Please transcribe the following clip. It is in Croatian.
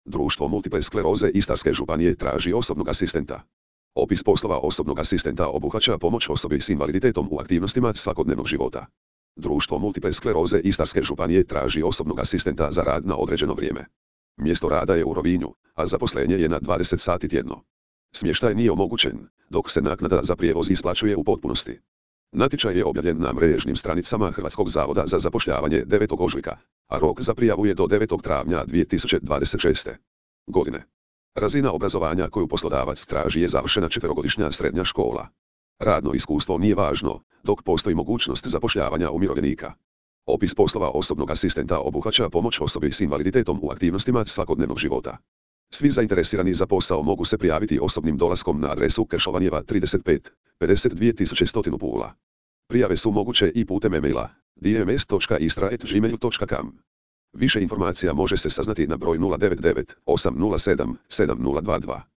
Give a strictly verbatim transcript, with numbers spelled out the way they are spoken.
Društvo multiple skleroze Istarske županije traži osobnog asistenta. Opis poslova osobnog asistenta obuhvaća pomoć osobi s invaliditetom u aktivnostima svakodnevnog života. Društvo multiple skleroze Istarske županije traži osobnog asistenta za rad na određeno vrijeme. Mjesto rada je u Rovinju, a zaposlenje je na dvadeset sati tjedno. Smještaj nije omogućen, dok se naknada za prijevoz isplaćuje u potpunosti. Natječaj je objavljen na mrežnim stranicama Hrvatskog zavoda za zapošljavanje devetog ožujka, a rok za prijavu je do devetog travnja dvije tisuće dvadeset šeste. godine. Razina obrazovanja koju poslodavac traži je završena četverogodišnja srednja škola. Radno iskustvo nije važno, dok postoji mogućnost zapošljavanja umirovljenika. Opis poslova osobnog asistenta obuhvaća pomoć osobi s invaliditetom u aktivnostima svakodnevnog života. Svi zainteresirani za posao mogu se prijaviti osobnim dolaskom na adresu Kršovanjeva trideset pet, pedeset dvije tisuće sto Pula. Prijave su moguće i putem e-maila d m s točka istra at gmail točka com. Više informacija može se saznati na broj nula devet devet osam nula sedam sedam nula dva dva.